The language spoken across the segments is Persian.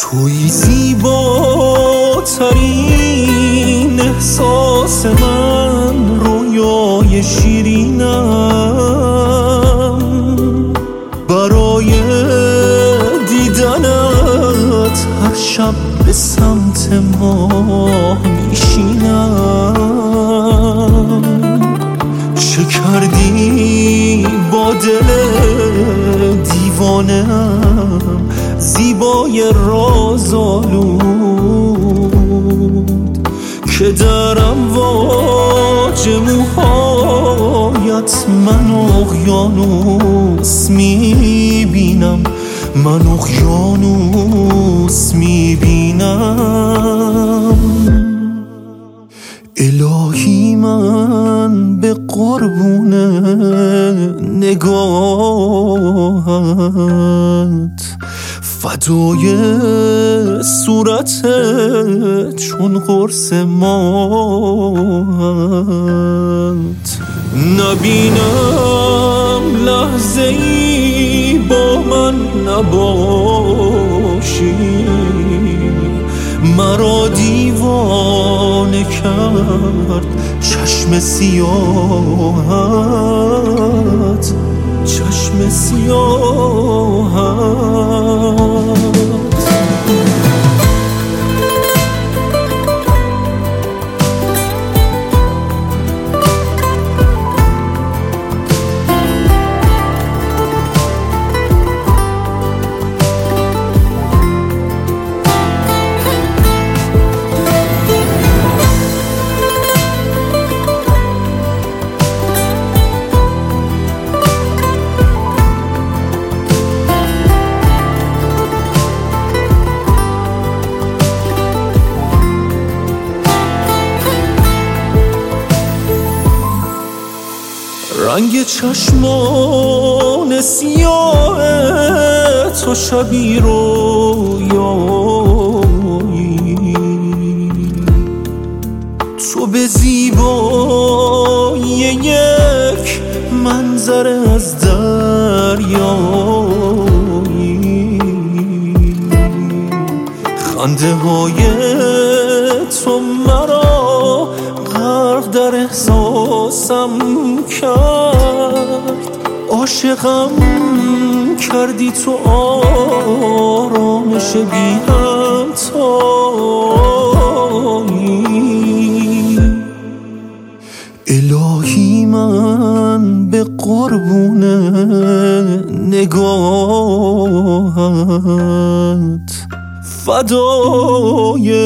توی زیباترین احساس من، رویای شیرینم، برای دیدنت هر شب به سمت ماه میشینم. چه کردی با دل دیوانم، زیبای رازآلود که در امواج موهایت من اقیانوس میبینم، من اقیانوس میبینم. الهی من به قربون نگاهت، فدای صورتت چون قرص ماهت. نبینم لحظه ای با من نباشی، مرا دیوانه کرد چشم سیاهت، چشم سیاهت. رنگ چشمان سیاه تو شبی رویایی، تو به زیبایی یک منظر از دریایی. خنده های تو مرا غرق در احساسم کرد، عاشقم کردی تو آرامش بی همتایی. الهی من به قربون نگاهت، فدای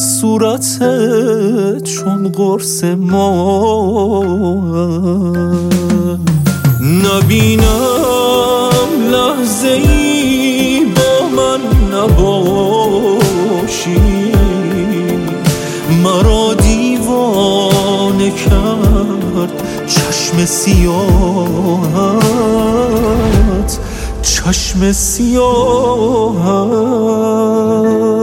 صورتت چون قرص ماهت. نبینم لحظه ای با من نباشی، مرا دیوانه کرد چشم سیاهت، چشم سیاهت.